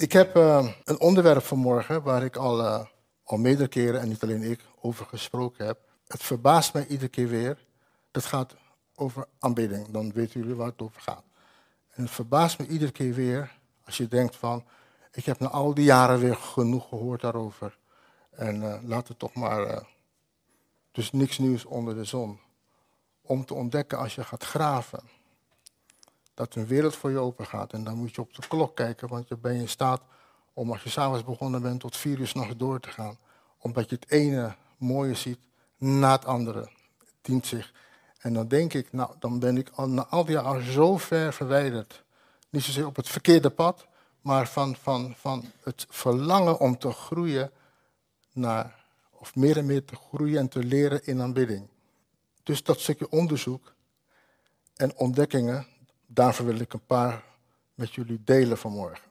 Ik heb een onderwerp vanmorgen waar ik al meerdere keren, en niet alleen ik, over gesproken heb. Het verbaast mij iedere keer weer. Dat gaat over aanbidding. Dan weten jullie waar het over gaat. En het verbaast me iedere keer weer als je denkt van, ik heb na al die jaren weer genoeg gehoord daarover. En laten we toch maar, dus niks nieuws onder de zon. Om te ontdekken als je gaat graven, dat een wereld voor je open gaat. En dan moet je op de klok kijken, want je bent in staat om als je s'avonds begonnen bent tot 4 uur 's nachts door te gaan. Omdat je het ene mooie ziet na het andere. Het dient zich. En dan denk ik, nou, dan ben ik al, na al die jaren zo ver verwijderd. Niet zozeer op het verkeerde pad, maar van het verlangen om te groeien naar, of meer en meer te groeien en te leren in aanbidding. Dus dat stukje onderzoek en ontdekkingen, daarvoor wil ik een paar met jullie delen vanmorgen.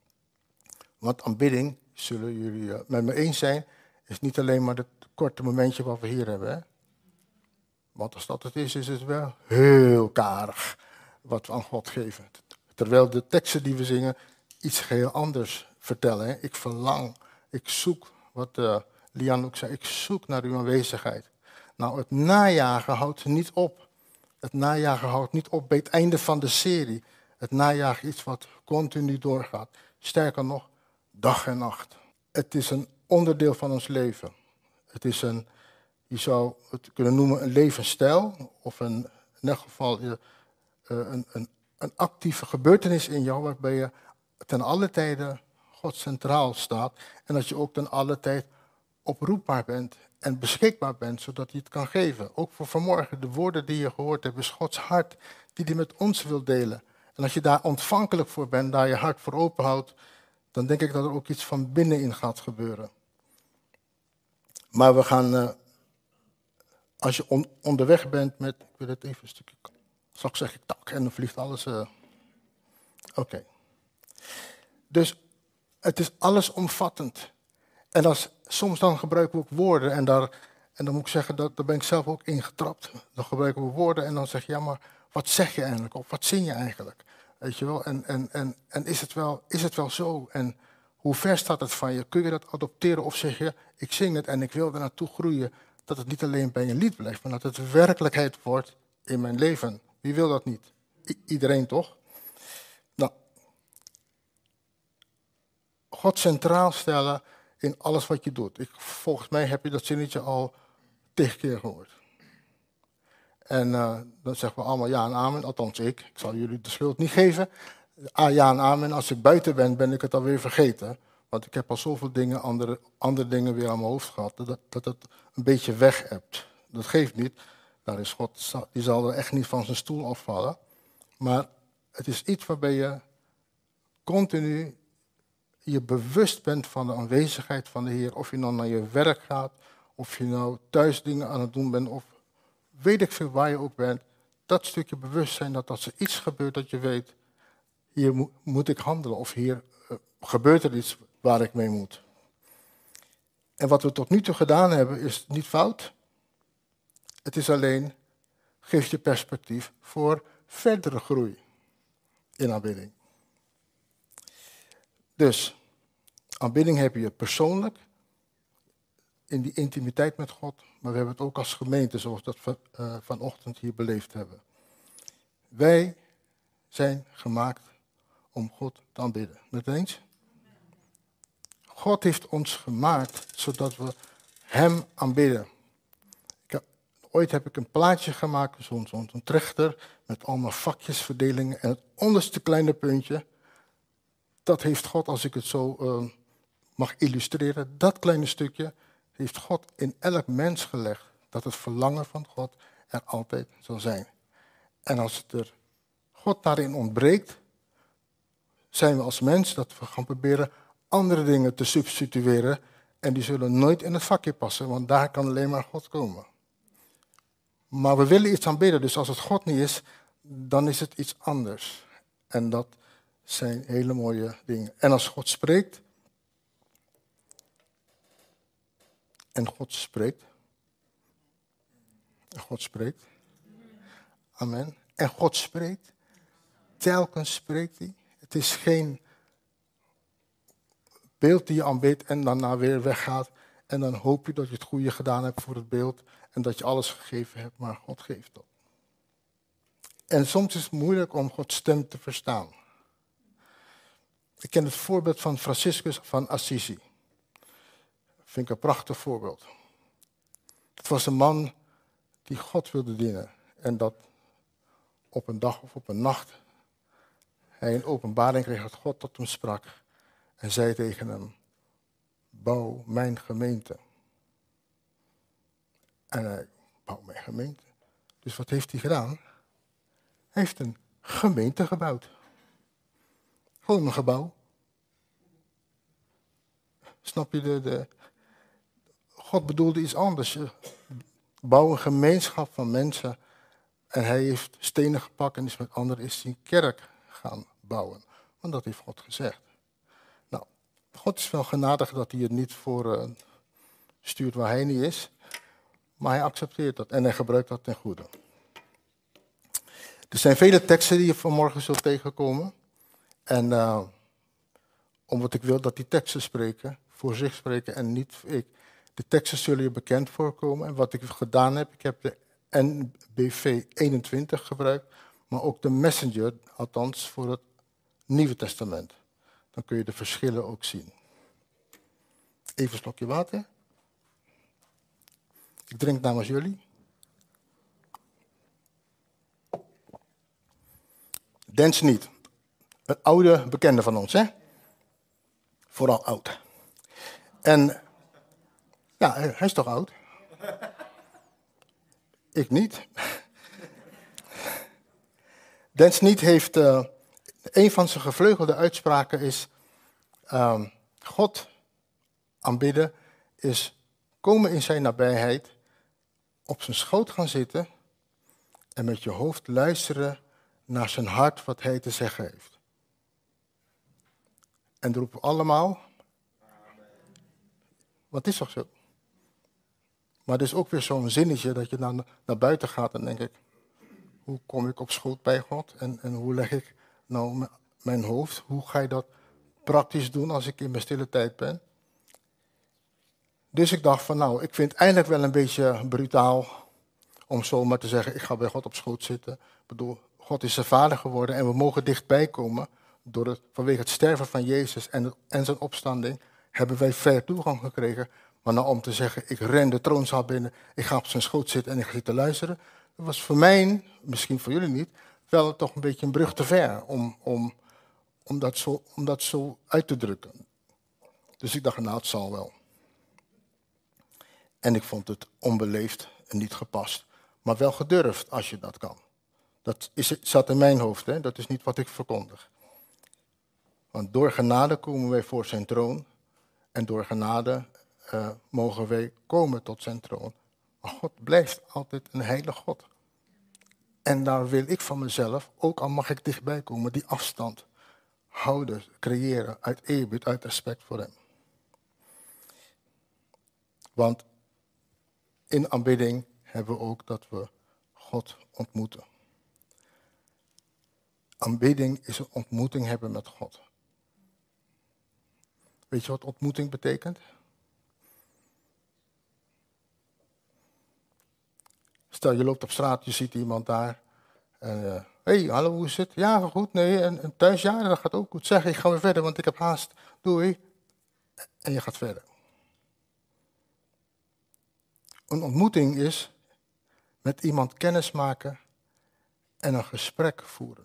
Want aanbidding, zullen jullie met me eens zijn, is niet alleen maar het korte momentje wat we hier hebben. Hè? Want als dat het is het wel heel karig wat we aan God geven. Terwijl de teksten die we zingen iets heel anders vertellen. Hè? Ik verlang, ik zoek, wat Lian ook zei, ik zoek naar uw aanwezigheid. Nou, het najagen houdt niet op. Het najagen houdt niet op bij het einde van de serie. Het najagen is iets wat continu doorgaat. Sterker nog, dag en nacht. Het is een onderdeel van ons leven. Het is je zou het kunnen noemen een levensstijl. Of in elk geval een actieve gebeurtenis in jou waarbij je ten alle tijde God centraal staat. En dat je ook ten alle tijd oproepbaar bent en beschikbaar bent, zodat hij het kan geven. Ook voor vanmorgen, de woorden die je gehoord hebt, is Gods hart die hij met ons wil delen. En als je daar ontvankelijk voor bent, daar je hart voor openhoudt, dan denk ik dat er ook iets van binnenin gaat gebeuren. Maar we gaan, als je onderweg bent met, ik wil het even een stukje, straks zeg ik tak en dan vliegt alles. Oké. Dus het is allesomvattend. En soms dan gebruiken we ook woorden en dan moet ik zeggen, daar ben ik zelf ook ingetrapt. Dan gebruiken we woorden en dan zeg je, ja maar wat zeg je eigenlijk? Of wat zing je eigenlijk? Weet je wel? En is het wel zo? En hoe ver staat het van je? Kun je dat adopteren of zeg je, ik zing het en ik wil er naartoe groeien. Dat het niet alleen bij een lied blijft, maar dat het werkelijkheid wordt in mijn leven. Wie wil dat niet? Iedereen toch? Nou, God centraal stellen in alles wat je doet. Volgens mij heb je dat zinnetje al 10 keer gehoord. En dan zeggen we allemaal ja en amen, althans ik. Ik zal jullie de schuld niet geven. Ja en amen, als ik buiten ben ik het alweer vergeten. Want ik heb al zoveel dingen, andere dingen weer aan mijn hoofd gehad, dat het een beetje weg hebt. Dat geeft niet. Daar is God, die zal er echt niet van zijn stoel afvallen. Maar het is iets waarbij je continu je bewust bent van de aanwezigheid van de Heer. Of je nou naar je werk gaat, of je nou thuis dingen aan het doen bent, of weet ik veel waar je ook bent. Dat stukje bewustzijn dat als er iets gebeurt dat je weet, hier moet ik handelen. Of hier gebeurt er iets waar ik mee moet. En wat we tot nu toe gedaan hebben is niet fout. Het is alleen, geeft je perspectief voor verdere groei in aanbidding. Dus, aanbidding heb je persoonlijk, in die intimiteit met God, maar we hebben het ook als gemeente, zoals we dat vanochtend hier beleefd hebben. Wij zijn gemaakt om God te aanbidden. Met eens? God heeft ons gemaakt, zodat we Hem aanbidden. Ooit heb ik een plaatje gemaakt, zo'n trechter, met allemaal vakjesverdelingen. En het onderste kleine puntje, dat heeft God, als ik het zo mag illustreren, dat kleine stukje heeft God in elk mens gelegd. Dat het verlangen van God er altijd zal zijn. En als God daarin ontbreekt, zijn we als mens dat we gaan proberen andere dingen te substitueren. En die zullen nooit in het vakje passen, want daar kan alleen maar God komen. Maar we willen iets aanbidden, dus als het God niet is, dan is het iets anders. En dat zijn hele mooie dingen. En als God spreekt, en God spreekt, amen, en God spreekt, telkens spreekt hij. Het is geen beeld die je aanbidt en daarna weer weggaat. En dan hoop je dat je het goede gedaan hebt voor het beeld en dat je alles gegeven hebt, maar God geeft dat. En soms is het moeilijk om Gods stem te verstaan. Ik ken het voorbeeld van Franciscus van Assisi. Dat vind ik een prachtig voorbeeld. Het was een man die God wilde dienen. En dat op een dag of op een nacht hij een openbaring kreeg dat God tot hem sprak. En zei tegen hem, bouw mijn gemeente. En hij, bouw mijn gemeente. Dus wat heeft hij gedaan? Hij heeft een gemeente gebouwd. Gewoon een gebouw. Snap je God bedoelde iets anders. Bouw een gemeenschap van mensen. En hij heeft stenen gepakt en is met anderen is een kerk gaan bouwen. Want dat heeft God gezegd. Nou, God is wel genadig dat hij het niet voor stuurt waar hij niet is. Maar hij accepteert dat en hij gebruikt dat ten goede. Er zijn vele teksten die je vanmorgen zult tegenkomen. En omdat ik wil dat die teksten spreken, voor zich spreken en niet ik. De teksten zullen je bekend voorkomen. En wat ik gedaan heb, ik heb de NBV 21 gebruikt, maar ook de Messenger, althans voor het Nieuwe Testament. Dan kun je de verschillen ook zien. Even een slokje water. Ik drink namens jullie. Dens niet. Een oude bekende van ons, hè? Vooral oud. En, ja, hij is toch oud? Ik niet. Dens niet heeft, een van zijn gevleugelde uitspraken is, God aanbidden is komen in zijn nabijheid, op zijn schoot gaan zitten en met je hoofd luisteren naar zijn hart wat hij te zeggen heeft. En dan roepen we allemaal, wat is toch zo? Maar er is ook weer zo'n zinnetje dat je dan naar buiten gaat en denk ik, hoe kom ik op schoot bij God en hoe leg ik nou mijn hoofd? Hoe ga je dat praktisch doen als ik in mijn stille tijd ben? Dus ik dacht van nou, ik vind het eigenlijk wel een beetje brutaal om zomaar te zeggen, ik ga bij God op schoot zitten. Ik bedoel, God is zijn vader geworden en we mogen dichtbij komen. Vanwege het sterven van Jezus en zijn opstanding hebben wij vrije toegang gekregen. Maar nou om te zeggen, ik ren de troonzaal binnen, ik ga op zijn schoot zitten en ik ga zitten luisteren. Dat was voor mij, misschien voor jullie niet, wel toch een beetje een brug te ver om dat zo uit te drukken. Dus ik dacht, nou het zal wel. En ik vond het onbeleefd en niet gepast. Maar wel gedurfd als je dat kan. Dat zat in mijn hoofd, hè? Dat is niet wat ik verkondig. Want door genade komen wij voor zijn troon. En door genade mogen wij komen tot zijn troon. Maar God blijft altijd een heilige God. En daar wil ik van mezelf, ook al mag ik dichtbij komen, die afstand houden, creëren uit eerbied, uit respect voor hem. Want in aanbidding hebben we ook dat we God ontmoeten. Aanbidding is een ontmoeting hebben met God. Weet je wat ontmoeting betekent? Stel, je loopt op straat, je ziet iemand daar. Hey, hallo, hoe is het? Ja, goed, nee. En thuis, ja, dat gaat ook goed. Zeg, ik ga weer verder, want ik heb haast. Doei. En je gaat verder. Een ontmoeting is met iemand kennis maken en een gesprek voeren.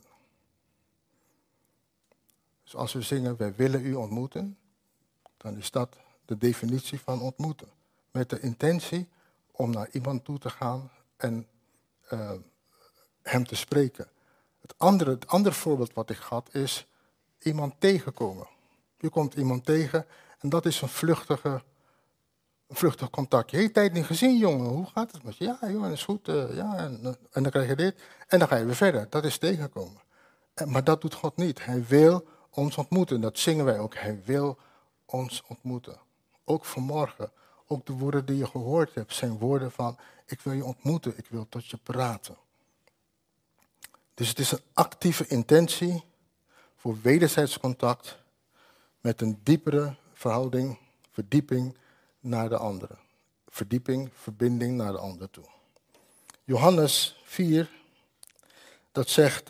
Dus als we zingen, wij willen u ontmoeten, dan is dat de definitie van ontmoeten. Met de intentie om naar iemand toe te gaan en hem te spreken. Het andere voorbeeld wat ik had is iemand tegenkomen. Je komt iemand tegen en dat is een vluchtig contact. Je hele tijd niet gezien, jongen. Hoe gaat het met je? Ja, jongen, is goed. Ja, en dan krijg je dit. En dan ga je weer verder. Dat is tegenkomen. Maar dat doet God niet. Hij wil ons ontmoeten. Dat zingen wij ook. Hij wil ons ontmoeten. Ook vanmorgen. Ook de woorden die je gehoord hebt zijn woorden van, ik wil je ontmoeten. Ik wil tot je praten. Dus het is een actieve intentie voor wederzijds contact met een diepere verhouding, verdieping naar de andere. Verdieping, verbinding naar de ander toe. Johannes 4, dat zegt,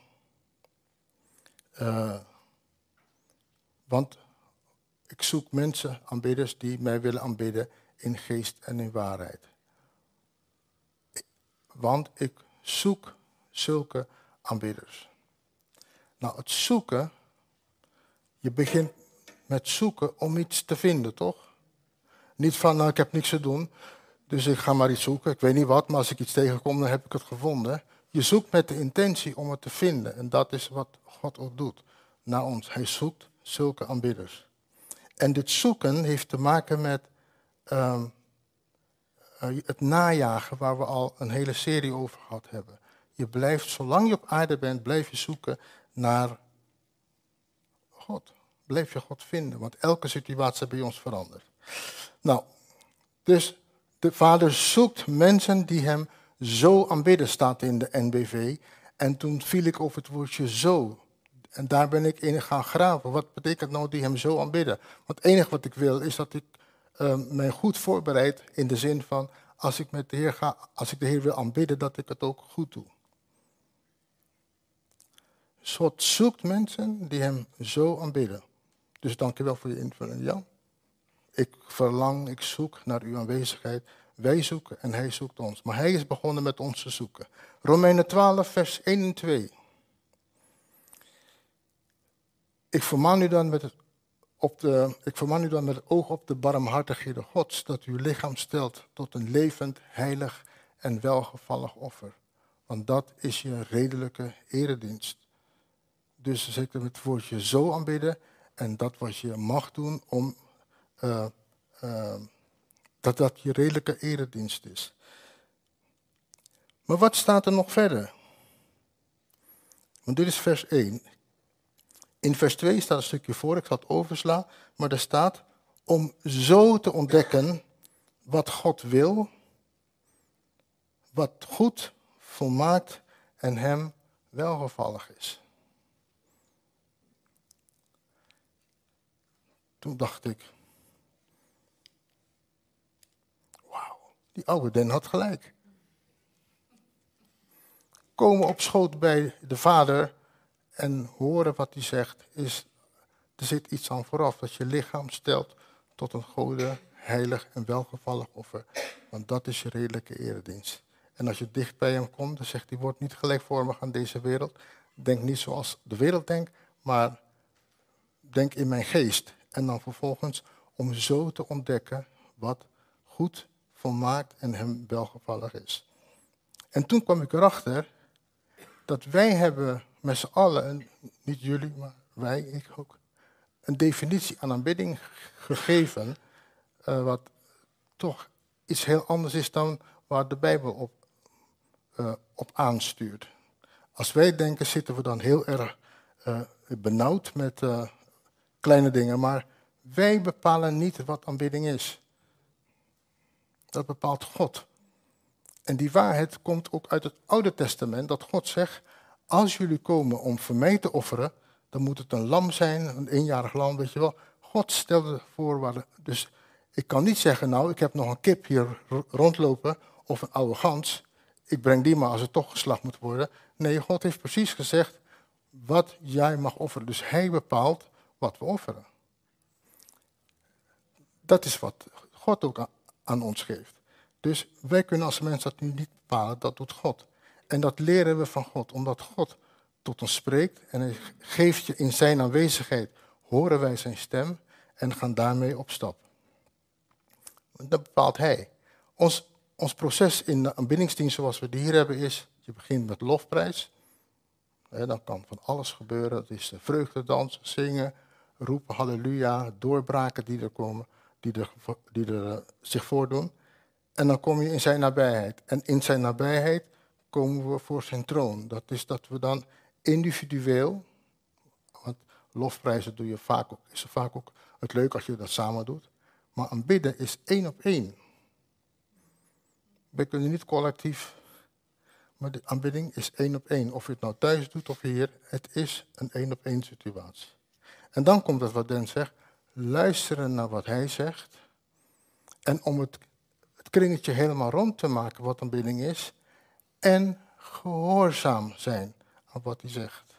want ik zoek mensen, aanbidders, die mij willen aanbidden in geest en in waarheid. Want ik zoek zulke aanbidders. Nou, het zoeken, je begint met zoeken om iets te vinden, toch? Niet van, nou, ik heb niks te doen, dus ik ga maar iets zoeken. Ik weet niet wat, maar als ik iets tegenkom, dan heb ik het gevonden. Je zoekt met de intentie om het te vinden. En dat is wat God ook doet naar ons. Hij zoekt zulke aanbidders. En dit zoeken heeft te maken met het najagen, waar we al een hele serie over gehad hebben. Je blijft, zolang je op aarde bent, blijf je zoeken naar God. Blijf je God vinden, want elke situatie bij ons verandert. Nou, dus de Vader zoekt mensen die hem zo aanbidden, staat in de NBV. En toen viel ik over het woordje zo. En daar ben ik in gaan graven. Wat betekent nou die hem zo aanbidden? Want het enige wat ik wil is dat ik mij goed voorbereid in de zin van als ik met de Heer ga, als ik de Heer wil aanbidden, dat ik het ook goed doe. God zoekt mensen die hem zo aanbidden. Dus dank je wel voor je invulling, Jan. Ik verlang, ik zoek naar uw aanwezigheid. Wij zoeken en hij zoekt ons. Maar hij is begonnen met ons te zoeken. Romeinen 12, vers 1 en 2. Ik vermaan u dan met het oog op de barmhartigheden Gods, dat uw lichaam stelt tot een levend, heilig en welgevallig offer. Want dat is je redelijke eredienst. Dus ik met het woordje zo aanbidden en dat wat je mag doen om dat je redelijke eredienst is. Maar wat staat er nog verder? Want dit is vers 1. In vers 2 staat een stukje voor, ik zal het overslaan, maar er staat om zo te ontdekken wat God wil, wat goed, volmaakt en hem welgevallig is. Toen dacht ik, wauw, die oude Den had gelijk. Komen op schoot bij de Vader en horen wat hij zegt, er zit iets aan vooraf. Dat je lichaam stelt tot een gode, heilig en welgevallig offer. Want dat is je redelijke eredienst. En als je dicht bij hem komt, dan zegt hij, word niet gelijkvormig aan deze wereld. Denk niet zoals de wereld denkt, maar denk in mijn geest. En dan vervolgens om zo te ontdekken wat goed, volmaakt en hem welgevallig is. En toen kwam ik erachter dat wij hebben met z'n allen, niet jullie, maar wij, ik ook, een definitie aan aanbidding gegeven, wat toch iets heel anders is dan waar de Bijbel op aanstuurt. Als wij denken, zitten we dan heel erg benauwd met kleine dingen, maar wij bepalen niet wat aanbidding is. Dat bepaalt God. En die waarheid komt ook uit het Oude Testament, dat God zegt, als jullie komen om voor mij te offeren, dan moet het een lam zijn, een eenjarig lam, weet je wel. God stelde voorwaarden. Dus ik kan niet zeggen, nou, ik heb nog een kip hier rondlopen of een oude gans. Ik breng die maar als het toch geslacht moet worden. Nee, God heeft precies gezegd wat jij mag offeren. Dus hij bepaalt wat we offeren. Dat is wat God ook aan ons geeft. Dus wij kunnen als mensen dat nu niet bepalen, dat doet God. En dat leren we van God, omdat God tot ons spreekt en hij geeft je in zijn aanwezigheid, horen wij zijn stem en gaan daarmee op stap. Dat bepaalt hij. Ons proces in de aanbiddingsdienst zoals we die hier hebben is, je begint met lofprijs. Dan kan van alles gebeuren, dat is vreugdedans, zingen, roepen halleluja, doorbraken die er komen, die er zich voordoen. En dan kom je in zijn nabijheid. En in zijn nabijheid komen we voor zijn troon. Dat is dat we dan individueel, want lofprijzen doe je vaak ook, is vaak ook het leuk als je dat samen doet. Maar aanbidden is 1 op 1. We kunnen niet collectief, maar de aanbidding is 1 op 1. Of je het nou thuis doet of hier, het is een 1 op 1 situatie. En dan komt het wat Den zegt, luisteren naar wat hij zegt. En om het kringetje helemaal rond te maken wat aanbidding is. En gehoorzaam zijn aan wat hij zegt.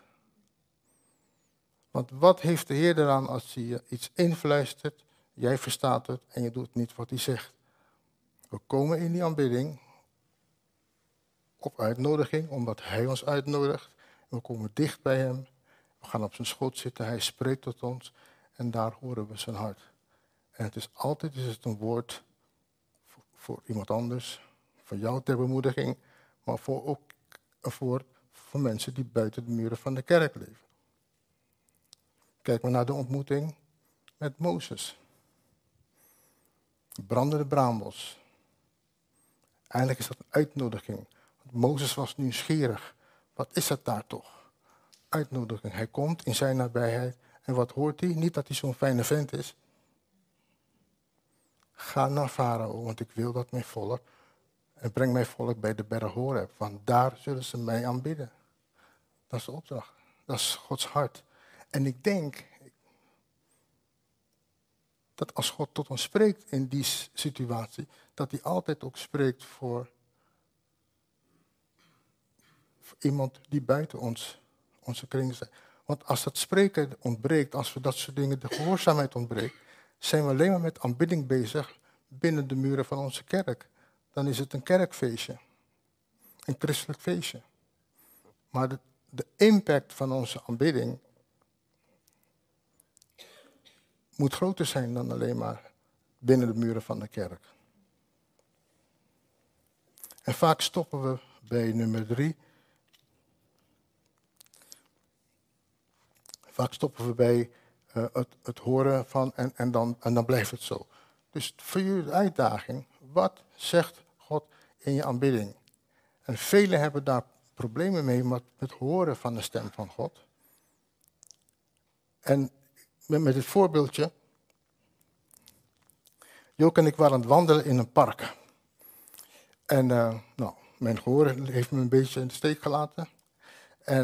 Want wat heeft de Heer eraan als hij je iets influistert, jij verstaat het en je doet niet wat hij zegt. We komen in die aanbidding op uitnodiging, omdat hij ons uitnodigt. We komen dicht bij hem, we gaan op zijn schoot zitten, hij spreekt tot ons en daar horen we zijn hart. En het is altijd een woord voor iemand anders, voor jou ter bemoediging, maar ook een woord voor mensen die buiten de muren van de kerk leven. Kijk maar naar de ontmoeting met Mozes. Brandende braambos. Eigenlijk is dat een uitnodiging. Want Mozes was nieuwsgierig. Wat is het daar toch? Uitnodiging. Hij komt in zijn nabijheid. En wat hoort hij? Niet dat hij zo'n fijne vent is. Ga naar Farao, want ik wil dat mijn volk. En breng mijn volk bij de berg Horeb. Want daar zullen ze mij aanbidden. Dat is de opdracht. Dat is Gods hart. En ik denk dat als God tot ons spreekt in die situatie, dat hij altijd ook spreekt voor iemand die buiten onze kring is. Want als dat spreken ontbreekt, als we dat soort dingen, de gehoorzaamheid ontbreekt, zijn we alleen maar met aanbidding bezig binnen de muren van onze kerk. Dan is het een kerkfeestje. Een christelijk feestje. Maar de impact van onze aanbidding moet groter zijn dan alleen maar binnen de muren van de kerk. En vaak stoppen we bij nummer 3. Vaak stoppen we bij het horen van en dan blijft het zo. Dus voor jullie de uitdaging, wat zegt God in je aanbidding? En velen hebben daar problemen mee met het horen van de stem van God. En met dit voorbeeldje. Joke en ik waren aan het wandelen in een park. En mijn gehoor heeft me een beetje in de steek gelaten. En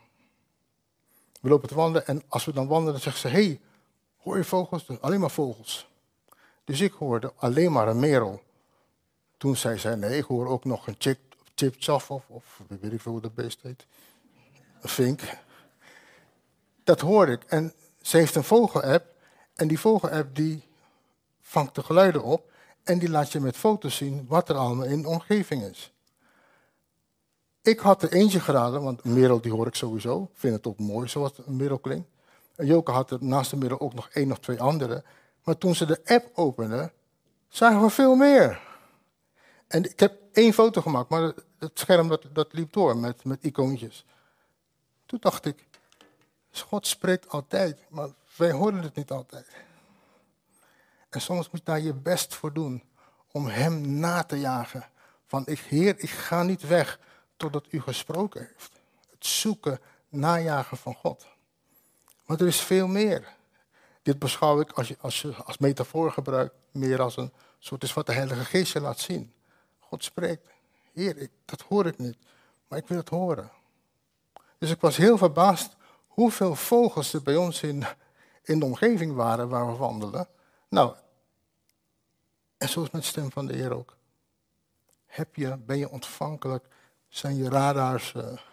we lopen te wandelen en als we dan wandelen zegt ze, hey, hoor je vogels? Alleen maar vogels. Dus ik hoorde alleen maar een merel. Toen zei zij, nee, ik hoor ook nog een chipchaf of weet ik veel hoe dat beest heet. Een vink. Dat hoorde ik. En ze heeft een vogelapp. En die vogelapp die vangt de geluiden op. En die laat je met foto's zien wat er allemaal in de omgeving is. Ik had er eentje geraden, want een merel die hoor ik sowieso. Ik vind het ook mooi zoals een merel klinkt. En Joke had er naast de merel ook nog 1 of 2 andere. Maar toen ze de app opende, zagen we veel meer. En ik heb 1 foto gemaakt, maar het scherm dat liep door met icoontjes. Toen dacht ik, God spreekt altijd, maar wij horen het niet altijd. En soms moet je daar je best voor doen om hem na te jagen. Van, Heer, ik ga niet weg totdat u gesproken heeft. Het zoeken, najagen van God. Maar er is veel meer. Dit beschouw ik, als je als metafoor gebruikt, meer als een soort is wat de Heilige Geest je laat zien. God spreekt. Heer, dat hoor ik niet, maar ik wil het horen. Dus ik was heel verbaasd hoeveel vogels er bij ons in de omgeving waren waar we wandelen. Nou, en zo is met de stem van de Heer ook. Ben je ontvankelijk? Zijn je radars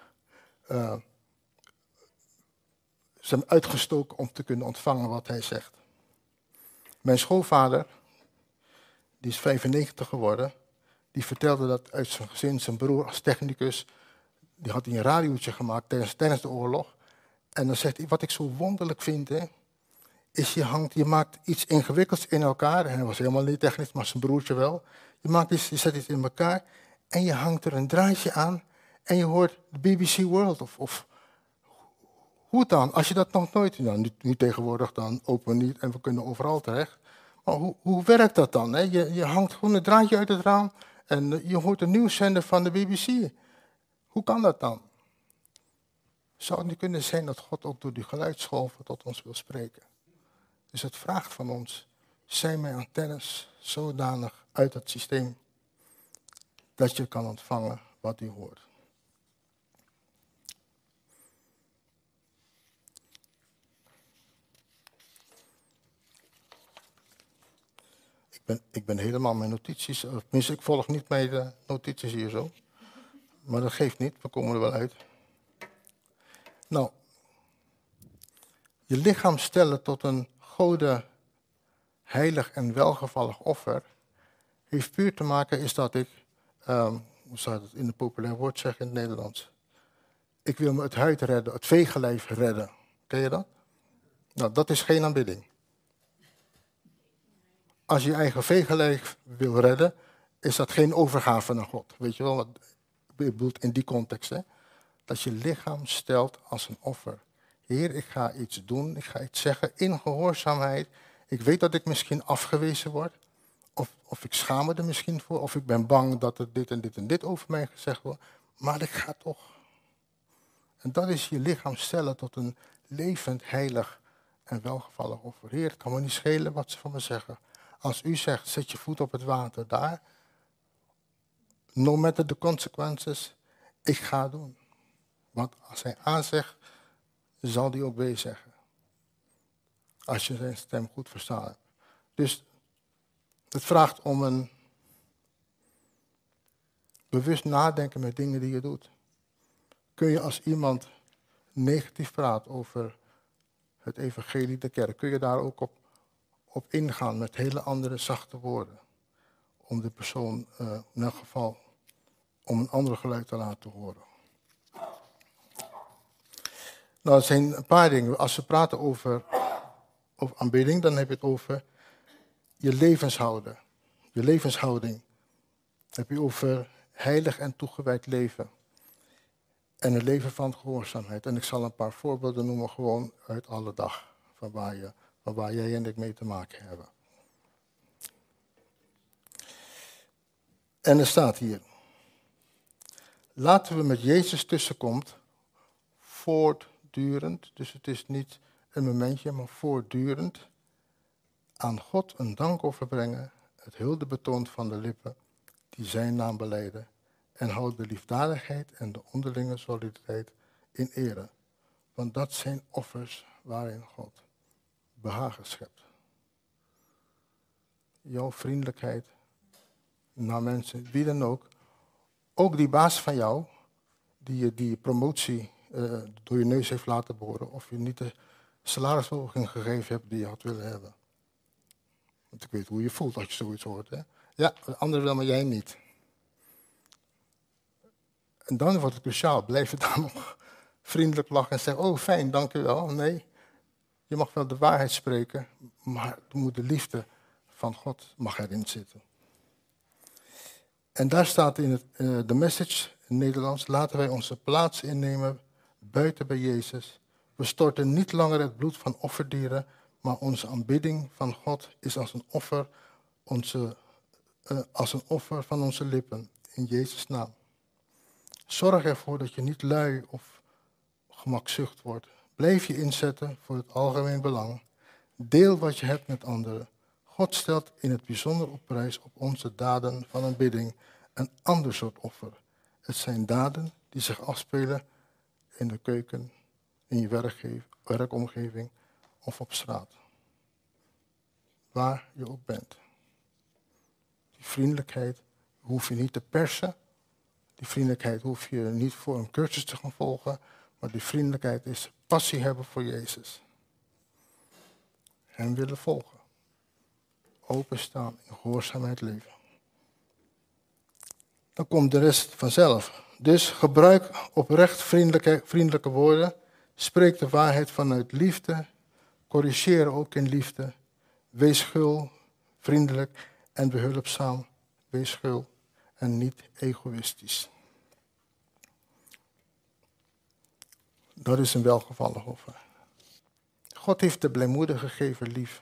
zijn uitgestoken om te kunnen ontvangen wat hij zegt? Mijn schoonvader, die is 95 geworden, die vertelde dat uit zijn gezin, zijn broer als technicus, die had een radiootje gemaakt tijdens de oorlog. En dan zegt hij, wat ik zo wonderlijk vind, is je maakt iets ingewikkelds in elkaar. En hij was helemaal niet technisch, maar zijn broertje wel. Je zet iets in elkaar en je hangt er een draadje aan en je hoort de BBC World. Of hoe dan? Als je dat nog nooit... Nou, nu tegenwoordig dan open niet en we kunnen overal terecht. Maar hoe werkt dat dan? Hè? Je hangt gewoon een draadje uit het raam en je hoort een nieuwszender van de BBC. Hoe kan dat dan? Zou het niet kunnen zijn dat God ook door die geluidsgolven tot ons wil spreken? Dus het vraagt van ons, zijn mijn antennes zodanig uit het systeem dat je kan ontvangen wat u hoort. Ik ben helemaal mijn notities, of tenminste ik volg niet mijn notities hier zo. Maar dat geeft niet, we komen er wel uit. Nou, je lichaam stellen tot een gode, heilig en welgevallig offer, heeft puur te maken is dat ik, hoe zou het in een populair woord zeggen in het Nederlands? Ik wil me het huid redden, het veegelijf redden. Ken je dat? Nou, dat is geen aanbidding. Als je je eigen veegelijf wil redden, is dat geen overgave naar God. Weet je wel wat ik bedoel in die context, hè? Dat je lichaam stelt als een offer. Heer, ik ga iets doen, ik ga iets zeggen in gehoorzaamheid. Ik weet dat ik misschien afgewezen word. Of ik schaam me er misschien voor. Of ik ben bang dat er dit en dit en dit over mij gezegd wordt. Maar ik ga toch. En dat is je lichaam stellen tot een levend, heilig en welgevallig offer. Heer, het kan me niet schelen wat ze van me zeggen. Als u zegt, zet je voet op het water daar. No matter the consequences, ik ga het doen. Want als hij A zegt, zal hij ook B zeggen. Als je zijn stem goed verstaan hebt. Dus het vraagt om een bewust nadenken met dingen die je doet. Kun je als iemand negatief praat over het evangelie, de kerk, kun je daar ook op ingaan met hele andere zachte woorden. Om de persoon in elk geval om een ander geluid te laten horen. Nou, er zijn een paar dingen. Als we praten over aanbidding, dan heb je het over je levenshouden. Je levenshouding. Dan heb je over heilig en toegewijd leven. En een leven van gehoorzaamheid. En ik zal een paar voorbeelden noemen gewoon uit alle dag. Van waar jij en ik mee te maken hebben. En er staat hier. Laten we met Jezus tussenkomt voortdurend. Dus het is niet een momentje, maar voortdurend. Aan God een dankoffer brengen. Het hulde betoont van de lippen die zijn naam belijden. En houd de liefdadigheid en de onderlinge solidariteit in ere. Want dat zijn offers waarin God behagen schept. Jouw vriendelijkheid naar mensen, wie dan ook. Ook die baas van jou, die promotie door je neus heeft laten boren. Of je niet de salarisverhoging gegeven hebt die je had willen hebben. Want ik weet hoe je voelt als je zoiets hoort. Hè? Ja, de ander wil, maar jij niet. En dan wordt het cruciaal. Blijf je dan nog vriendelijk lachen en zeggen, oh fijn, dank u wel. Nee, je mag wel de waarheid spreken, maar er moet de liefde van God mag erin zitten. En daar staat in de message in het Nederlands, laten wij onze plaats innemen buiten bij Jezus. We storten niet langer het bloed van offerdieren, maar onze aanbidding van God is als een offer van onze lippen, in Jezus' naam. Zorg ervoor dat je niet lui of gemakzucht wordt. Blijf je inzetten voor het algemeen belang. Deel wat je hebt met anderen. God stelt in het bijzonder op prijs op onze daden van aanbidding een ander soort offer. Het zijn daden die zich afspelen in de keuken, in je werkomgeving of op straat. Waar je ook bent. Die vriendelijkheid hoef je niet te persen. Die vriendelijkheid hoef je niet voor een cursus te gaan volgen. Maar die vriendelijkheid is passie hebben voor Jezus. Hem willen volgen. Openstaan, in gehoorzaamheid leven. Dan komt de rest vanzelf. Dus gebruik oprecht vriendelijke woorden. Spreek de waarheid vanuit liefde. Corrigeer ook in liefde. Wees gul, vriendelijk en behulpzaam. Wees gul en niet egoïstisch. Dat is een welgevallig offer. God heeft de blijmoedige gever lief.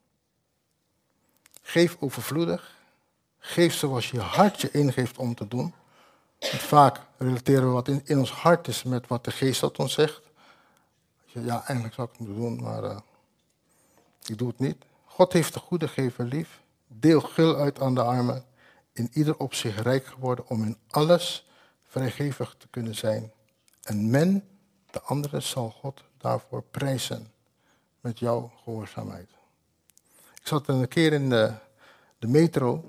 Geef overvloedig. Geef zoals je hart je ingeeft om te doen. Want vaak relateren we wat in ons hart is met wat de geest dat ons zegt. Ja, eigenlijk zou ik het moeten doen, maar ik doe het niet. God heeft de goede gever lief. Deel gul uit aan de armen. In ieder opzicht rijk geworden om in alles vrijgevig te kunnen zijn. En men, de andere, zal God daarvoor prijzen met jouw gehoorzaamheid. Ik zat een keer in de metro.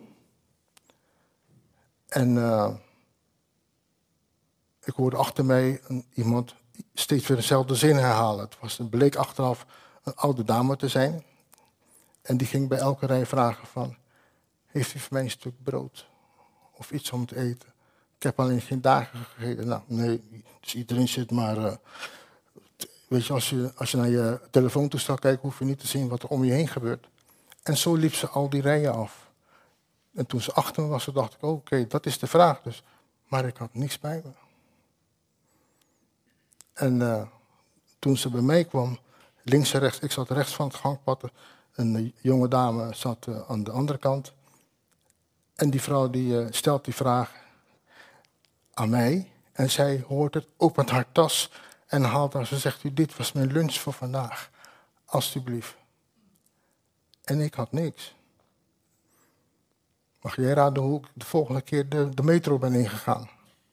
En ik hoorde achter mij iemand steeds weer dezelfde zin herhalen. Het bleek achteraf een oude dame te zijn. En die ging bij elke rij vragen van, heeft u voor mij een stuk brood? Of iets om te eten? Ik heb alleen geen dagen gegeten. Nou, nee, dus iedereen zit maar... weet je, als je naar je telefoontoestel kijkt, hoef je niet te zien wat er om je heen gebeurt. En zo liep ze al die rijen af. En toen ze achter me was, dacht ik, oké, dat is de vraag dus. Maar ik had niks bij me. En toen ze bij mij kwam, links en rechts, ik zat rechts van het gangpad. Een jonge dame zat aan de andere kant. En die vrouw die stelt die vraag aan mij. En zij hoort het, opent haar tas en haalt haar. Ze zegt, dit was mijn lunch voor vandaag. Alsjeblieft. En ik had niks. Mag jij raden hoe ik de volgende keer de metro ben ingegaan?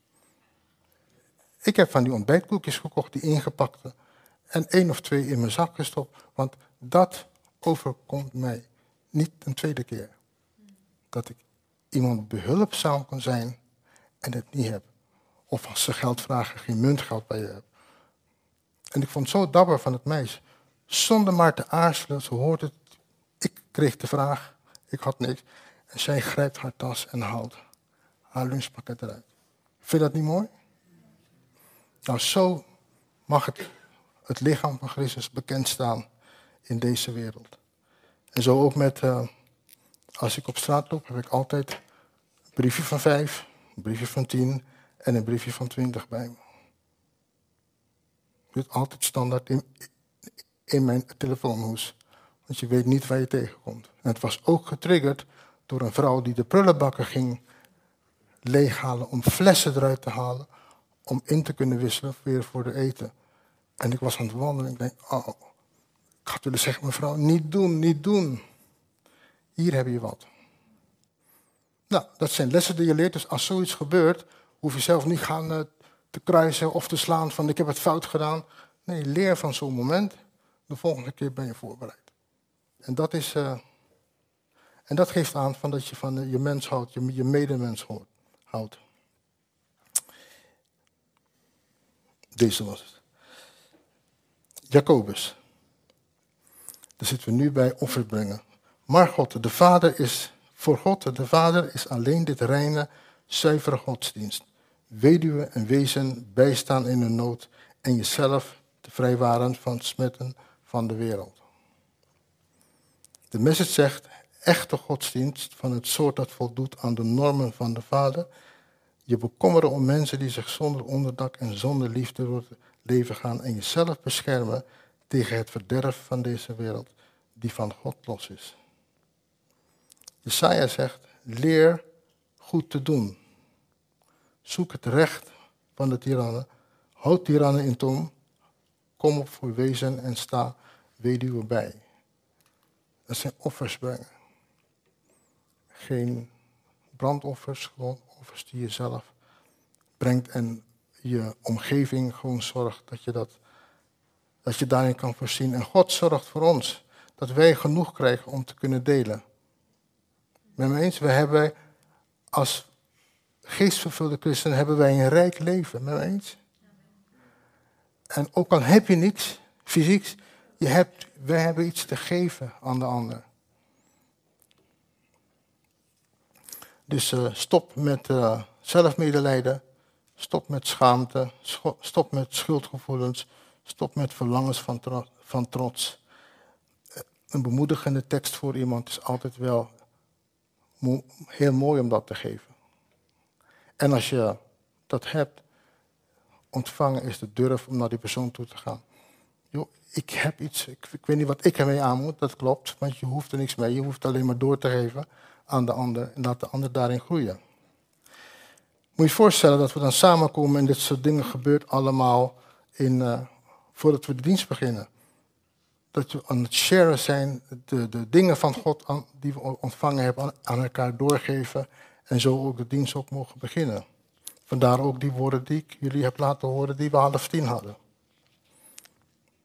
Ik heb van die ontbijtkoekjes gekocht, die ingepakte. En 1 of 2 in mijn zak gestopt. Want dat overkomt mij niet een tweede keer. Dat ik iemand behulpzaam kan zijn en het niet heb. Of als ze geld vragen, geen muntgeld bij je hebt. En ik vond het zo dapper van het meisje. Zonder maar te aarzelen, ze hoort het. Ik kreeg de vraag, ik had niks. En zij grijpt haar tas en haalt haar lunchpakket eruit. Vind je dat niet mooi? Nou, zo mag het lichaam van Christus bekend staan in deze wereld. En zo ook met, als ik op straat loop, heb ik altijd een briefje van 5, een briefje van 10 en een briefje van 20 bij me. Ik zit altijd standaard in mijn telefoonhoes. Want je weet niet waar je tegenkomt. En het was ook getriggerd door een vrouw die de prullenbakken ging leeghalen om flessen eruit te halen. Om in te kunnen wisselen weer voor de eten. En ik was aan het wandelen en ik denk, ik had willen zeggen, mevrouw, niet doen, niet doen. Hier heb je wat. Nou, dat zijn lessen die je leert. Dus als zoiets gebeurt, hoef je zelf niet gaan te kruisen of te slaan van ik heb het fout gedaan. Nee, leer van zo'n moment. De volgende keer ben je voorbereid. En dat geeft aan van dat je van je mens houdt, je medemens houdt. Deze was het. Jacobus. Daar zitten we nu bij offer brengen. Maar God, de Vader is alleen dit reine, zuivere godsdienst. Weduwe en wezen bijstaan in hun nood en jezelf te vrijwaren van smetten van de wereld. De message zegt, echte godsdienst van het soort dat voldoet aan de normen van de Vader. Je bekommeren om mensen die zich zonder onderdak en zonder liefde door het leven gaan en jezelf beschermen tegen het verderf van deze wereld die van God los is. Jesaja zegt, leer goed te doen. Zoek het recht van de tirannen. Houd tirannen in toom. Kom op voor wezen en sta weduwe bij. Dat zijn offers brengen. Geen brandoffers, gewoon offers die je zelf brengt en je omgeving gewoon zorgt dat je daarin kan voorzien. En God zorgt voor ons dat wij genoeg krijgen om te kunnen delen. Met me eens, we hebben als geestvervulde christenen hebben wij een rijk leven. Met me eens? En ook al heb je niks fysieks, wij hebben iets te geven aan de ander. Dus stop met zelfmedelijden, stop met schaamte, stop met schuldgevoelens, stop met verlangens van trots. Een bemoedigende tekst voor iemand is altijd wel heel mooi om dat te geven. En als je dat hebt, ontvangen is de durf om naar die persoon toe te gaan. Joh, ik heb iets, ik weet niet wat ik ermee aan moet, dat klopt, want je hoeft er niks mee. Je hoeft alleen maar door te geven aan de ander en laat de ander daarin groeien. Moet je je voorstellen dat we dan samenkomen en dit soort dingen gebeurt allemaal voordat we de dienst beginnen. Dat we aan het sharen zijn, de dingen van God die we ontvangen hebben aan elkaar doorgeven en zo ook de dienst ook mogen beginnen. Vandaar ook die woorden die ik jullie heb laten horen die we 9:30 hadden.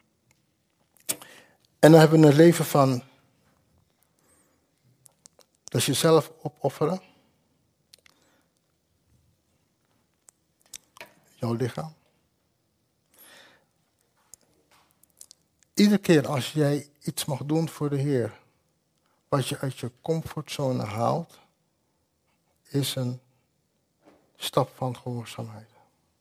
En dan hebben we een leven van Dat is jezelf opofferen. Jouw lichaam. Iedere keer als jij iets mag doen voor de Heer, wat je uit je comfortzone haalt, is een stap van gehoorzaamheid.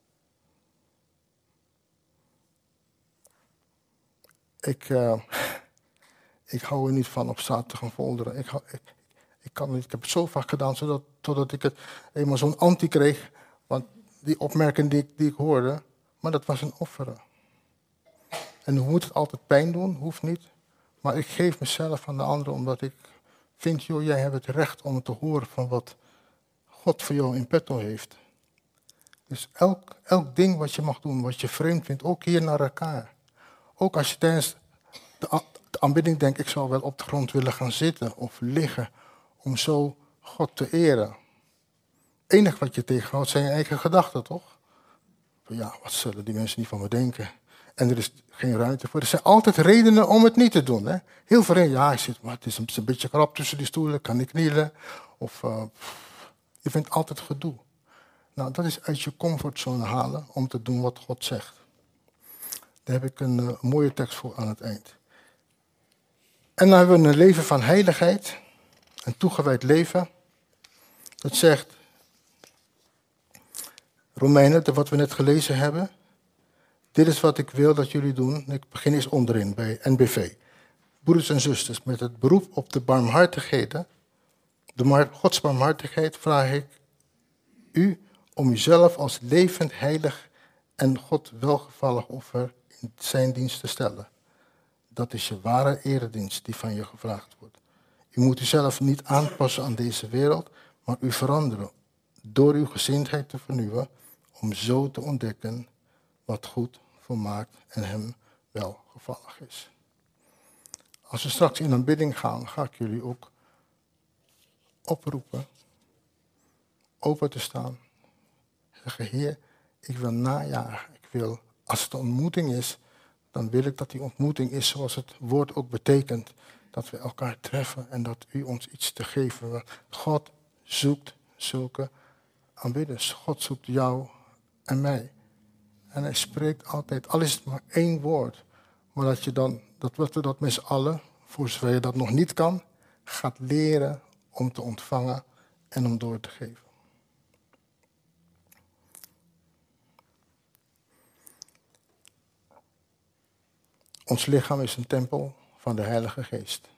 Ik hou er niet van op straat te gaan folderen. Ik heb het zo vaak gedaan, totdat ik het eenmaal zo'n anti kreeg. Want die opmerking die ik hoorde, maar dat was een offeren. En hoe moet het altijd pijn doen? Hoeft niet. Maar ik geef mezelf aan de anderen, omdat ik vind, joh, jij hebt het recht om te horen van wat God voor jou in petto heeft. Dus elk ding wat je mag doen, wat je vreemd vindt, ook hier naar elkaar. Ook als je tijdens de aanbidding denkt, ik zou wel op de grond willen gaan zitten of liggen, om zo God te eren. Het enige wat je tegenhoudt zijn je eigen gedachten, toch? Ja, wat zullen die mensen niet van me denken? En er is geen ruimte voor. Er zijn altijd redenen om het niet te doen. Hè? Heel veel redenen. Ja, maar het is een beetje krap tussen die stoelen, kan ik knielen? Of je vindt altijd gedoe. Nou, dat is uit je comfortzone halen om te doen wat God zegt. Daar heb ik een mooie tekst voor aan het eind. En dan hebben we een leven van heiligheid, een toegewijd leven. Dat zegt Romeinen, wat we net gelezen hebben. Dit is wat ik wil dat jullie doen. Ik begin eens onderin bij NBV. Broeders en zusters, met het beroep op de barmhartigheden, Gods barmhartigheid, vraag ik u om uzelf als levend, heilig en God welgevallig offer in zijn dienst te stellen. Dat is je ware eredienst die van je gevraagd wordt. U moet uzelf niet aanpassen aan deze wereld, maar u veranderen door uw gezindheid te vernieuwen, om zo te ontdekken wat goed, volmaakt en hem welgevallig is. Als we straks in aanbidding gaan, ga ik jullie ook oproepen open te staan. Zeggen, Heer, ik wil najagen. Ik wil, als het een ontmoeting is, dan wil ik dat die ontmoeting is zoals het woord ook betekent. Dat we elkaar treffen en dat u ons iets te geven wil. God zoekt zulke aanbidders. God zoekt jou en mij. En hij spreekt altijd, al is het maar één woord. Maar dat we dat met z'n allen, voor zover je dat nog niet kan, gaat leren om te ontvangen en om door te geven. Ons lichaam is een tempel van de Heilige Geest.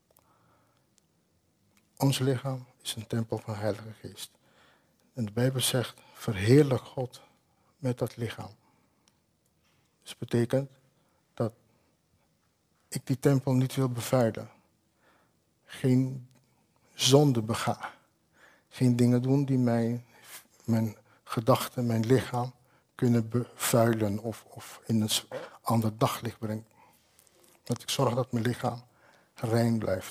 Ons lichaam is een tempel van de Heilige Geest. En de Bijbel zegt, verheerlijk God met dat lichaam. Dus dat betekent dat ik die tempel niet wil bevuilen. Geen zonde bega. Geen dingen doen die mijn gedachten, mijn lichaam kunnen bevuilen of in een ander daglicht brengen. Dat ik zorg dat mijn lichaam rein blijft.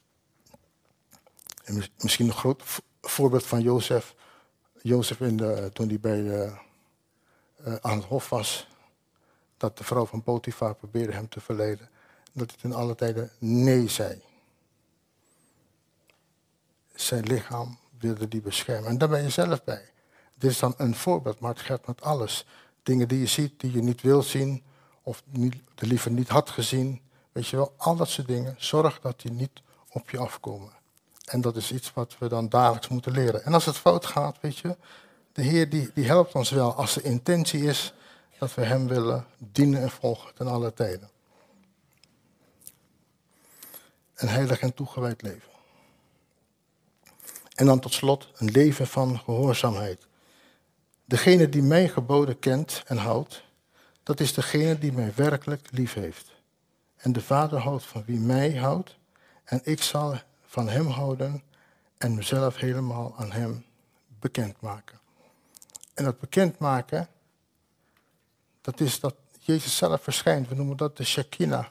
En misschien een groot voorbeeld van Jozef. Jozef toen hij aan het hof was, dat de vrouw van Potifar probeerde hem te verleiden. Dat hij ten alle tijden nee zei. Zijn lichaam wilde die beschermen. En daar ben je zelf bij. Dit is dan een voorbeeld, maar het geldt met alles. Dingen die je ziet, die je niet wil zien, of liever niet had gezien. Weet je wel, al dat soort dingen. Zorg dat die niet op je afkomen. En dat is iets wat we dan dagelijks moeten leren. En als het fout gaat, weet je, de Heer die helpt ons wel als de intentie is dat we hem willen dienen en volgen ten alle tijden. Een heilig en toegewijd leven. En dan tot slot een leven van gehoorzaamheid. Degene die mijn geboden kent en houdt, dat is degene die mij werkelijk lief heeft. En de Vader houdt van wie mij houdt, en ik zal van hem houden en mezelf helemaal aan hem bekendmaken. En dat bekendmaken, dat is dat Jezus zelf verschijnt. We noemen dat de Shekinah.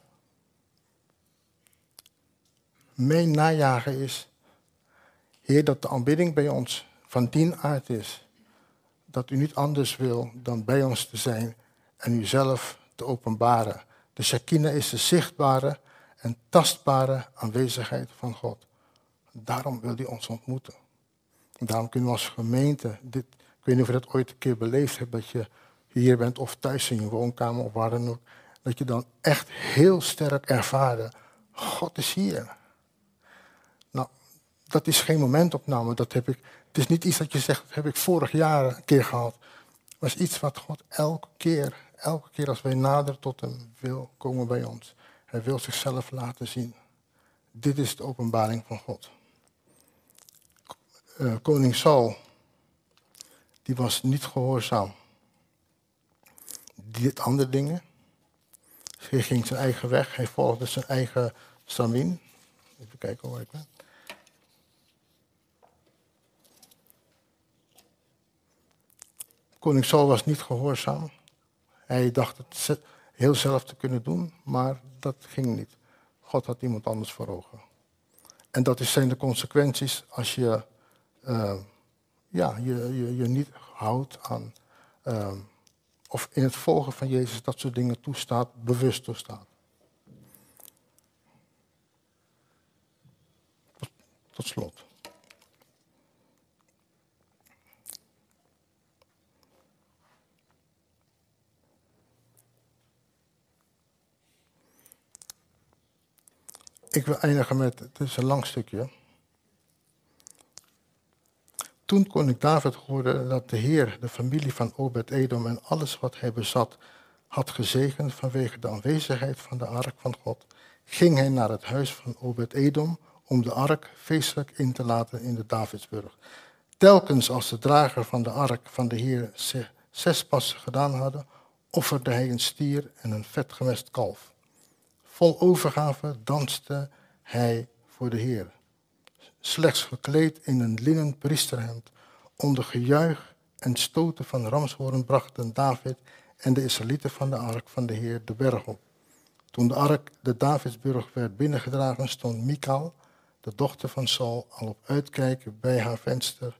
Mijn najagen is, Heer, dat de aanbidding bij ons van die aard is. Dat u niet anders wil dan bij ons te zijn en uzelf te openbaren. De Shekinah is de zichtbare en tastbare aanwezigheid van God. Daarom wil hij ons ontmoeten. Daarom kunnen we als gemeente, ik weet niet of je dat ooit een keer beleefd hebt, dat je hier bent of thuis in je woonkamer of waar dan ook, dat je dan echt heel sterk ervaart, God is hier. Nou, dat is geen momentopname, het is niet iets dat je zegt, dat heb ik vorig jaar een keer gehad. Maar het is iets wat God elke keer als wij nader tot hem wil komen bij ons. Hij wil zichzelf laten zien. Dit is de openbaring van God. Koning Saul, die was niet gehoorzaam. Die deed andere dingen. Hij ging zijn eigen weg. Hij volgde zijn eigen stramien. Even kijken waar ik ben. Koning Saul was niet gehoorzaam. Hij dacht het heel zelf te kunnen doen, maar dat ging niet. God had iemand anders voor ogen. En dat zijn de consequenties als je je niet houdt aan, of in het volgen van Jezus dat soort dingen toestaat, bewust toestaat. Tot slot. Ik wil eindigen met, het is een lang stukje. Toen koning David hoorde dat de Heer de familie van Obed-Edom en alles wat hij bezat had gezegend vanwege de aanwezigheid van de ark van God, ging hij naar het huis van Obed-Edom om de ark feestelijk in te laten in de Davidsburg. Telkens als de drager van de ark van de Heer 6 passen gedaan hadden, offerde hij een stier en een vetgemest kalf. Vol overgave danste hij voor de Heer. Slechts gekleed in een linnen priesterhemd, onder gejuich en stoten van ramshoorn brachten David en de Israëlieten van de ark van de Heer de berg op. Toen de ark de Davidsburg werd binnengedragen, stond Michal, de dochter van Saul, al op uitkijk bij haar venster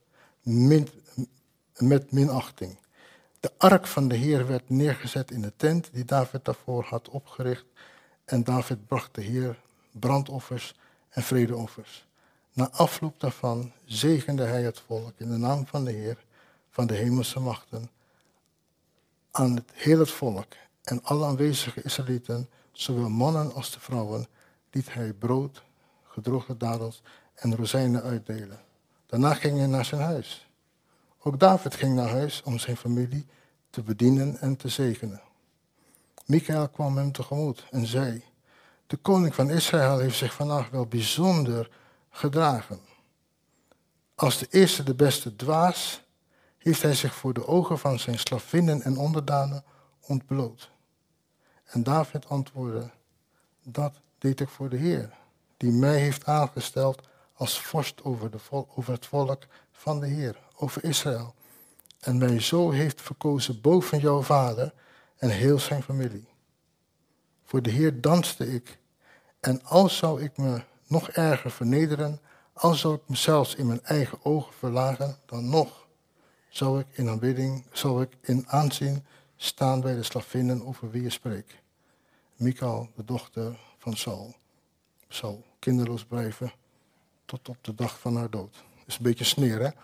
met minachting. De ark van de Heer werd neergezet in de tent die David daarvoor had opgericht en David bracht de Heer brandoffers en vredeoffers. Na afloop daarvan zegende hij het volk in de naam van de Heer, van de hemelse machten, aan heel het volk en alle aanwezige Israëlieten, zowel mannen als de vrouwen, liet hij brood, gedroogde dadels en rozijnen uitdelen. Daarna ging hij naar zijn huis. Ook David ging naar huis om zijn familie te bedienen en te zegenen. Michael kwam hem tegemoet en zei: de koning van Israël heeft zich vandaag wel bijzonder gedragen. Als de eerste de beste dwaas heeft hij zich voor de ogen van zijn slavinnen en onderdanen ontbloot. En David antwoordde: dat deed ik voor de Heer, die mij heeft aangesteld als vorst over het volk van de Heer, over Israël. En mij zo heeft verkozen boven jouw vader en heel zijn familie. Voor de Heer danste ik. En al zou ik me nog erger vernederen, al zou ik me zelfs in mijn eigen ogen verlagen, dan nog zou ik in aanbidding, zou ik in aanzien staan bij de slavinnen over wie je spreekt. Michal, de dochter van Saul, zal kinderloos blijven tot op de dag van haar dood. Dat is een beetje sneer, hè?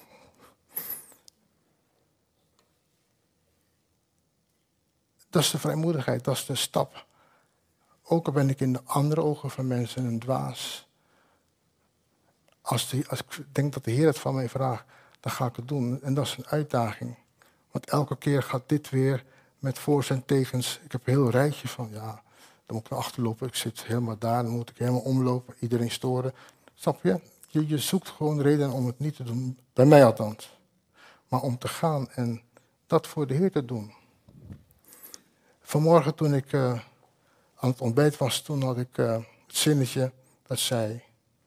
Dat is de vrijmoedigheid, dat is de stap. Ook al ben ik in de andere ogen van mensen een dwaas. Als ik denk dat de Heer het van mij vraagt, dan ga ik het doen. En dat is een uitdaging. Want elke keer gaat dit weer met voor's en tegens. Ik heb een heel rijtje van, ja, dan moet ik naar achter lopen. Ik zit helemaal daar, dan moet ik helemaal omlopen. Iedereen storen. Snap je? Je zoekt gewoon reden om het niet te doen. Bij mij althans. Maar om te gaan en dat voor de Heer te doen. Vanmorgen toen ik aan het ontbijt was, toen had ik het zinnetje dat zei: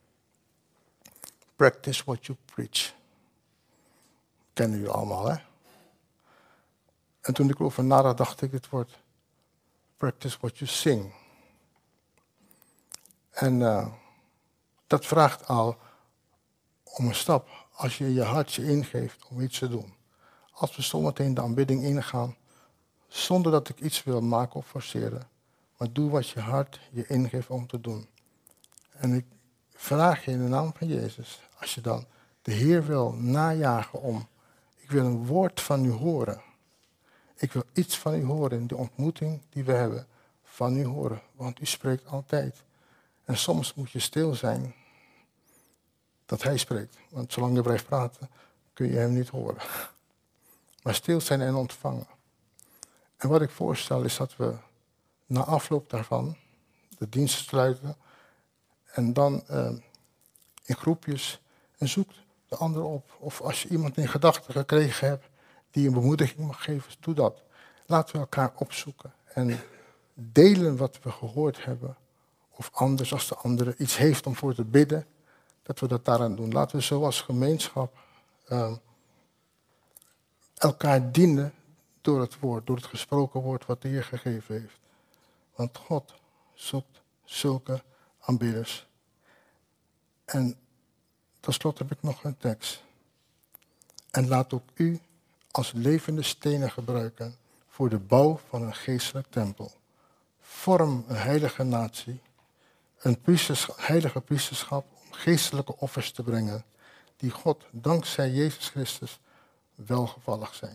practice what you preach. Kennen jullie allemaal, hè? En toen ik erover nadacht, dacht ik het woord practice what you sing. En dat vraagt al om een stap. Als je je hartje ingeeft om iets te doen. Als we zometeen de aanbidding ingaan, zonder dat ik iets wil maken of forceren. Maar doe wat je hart je ingeeft om te doen. En ik vraag je in de naam van Jezus, als je dan de Heer wil najagen om, ik wil een woord van u horen. Ik wil iets van u horen in de ontmoeting die we hebben. Van u horen, want u spreekt altijd. En soms moet je stil zijn dat hij spreekt. Want zolang je blijft praten, kun je hem niet horen. Maar stil zijn en ontvangen. En wat ik voorstel is dat we na afloop daarvan de dienst sluiten. En dan in groepjes en zoek de ander op. Of als je iemand in gedachten gekregen hebt die een bemoediging mag geven, doe dat. Laten we elkaar opzoeken en delen wat we gehoord hebben. Of anders, als de andere iets heeft om voor te bidden, dat we dat daaraan doen. Laten we zo als gemeenschap elkaar dienen door het woord, door het gesproken woord wat de Heer gegeven heeft. Want God zoekt zulke aanbidders. En tenslotte heb ik nog een tekst. En laat ook u als levende stenen gebruiken voor de bouw van een geestelijk tempel. Vorm een heilige natie, een heilige priesterschap om geestelijke offers te brengen, die God dankzij Jezus Christus welgevallig zijn.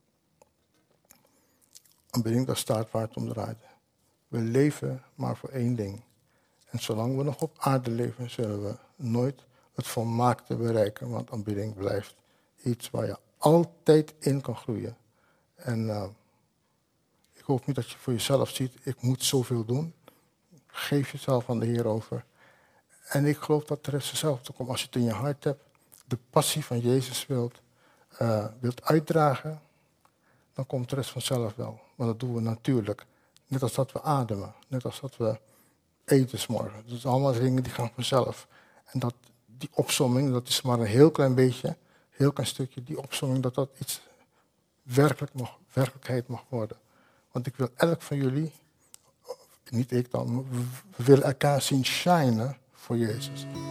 Aanbidding, dat staat waar het om draait. We leven maar voor één ding. En zolang we nog op aarde leven, zullen we nooit het volmaakte bereiken, want aanbidding blijft iets waar je altijd in kan groeien. En ik hoop niet dat je voor jezelf ziet, ik moet zoveel doen. Geef jezelf aan de Heer over. En ik geloof dat de rest hetzelfde komt. Als je het in je hart hebt, de passie van Jezus wilt uitdragen, dan komt de rest vanzelf wel. Want dat doen we natuurlijk. Net als dat we ademen, net als dat we eten 's morgen. Dat zijn allemaal dingen die gaan vanzelf. En die opsomming, dat is maar een heel klein beetje, heel klein stukje, die opsomming, dat iets werkelijkheid mag worden. Want ik wil elk van jullie, niet ik dan, we willen elkaar zien shinen voor Jezus.